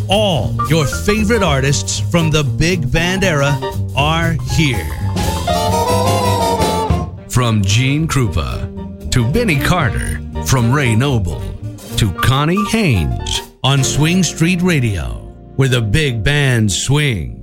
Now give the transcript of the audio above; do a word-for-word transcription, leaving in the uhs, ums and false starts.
All your favorite artists from the big band era are here. From Gene Krupa to Benny Carter, from Ray Noble to Connie Haynes on Swing Street Radio, where the big band swing.